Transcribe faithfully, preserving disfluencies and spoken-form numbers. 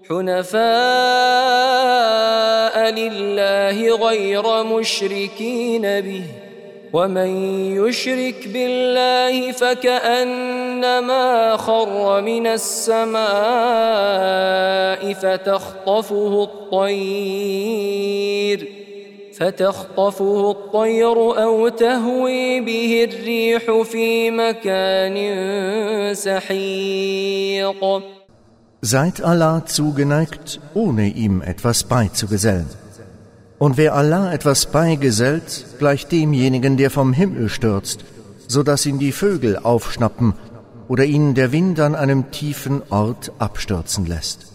حنفاء لله غير مشركين به ومن يشرك بالله فكأنما خر من السماء فتخطفه الطير فتخطفه الطير أو تهوي به الريح في مكان سحيق. Seid Allah zugeneigt, ohne ihm etwas beizugesellen. Und wer Allah etwas beigesellt, gleicht demjenigen, der vom Himmel stürzt, so dass ihn die Vögel aufschnappen oder ihn der Wind an einem tiefen Ort abstürzen lässt.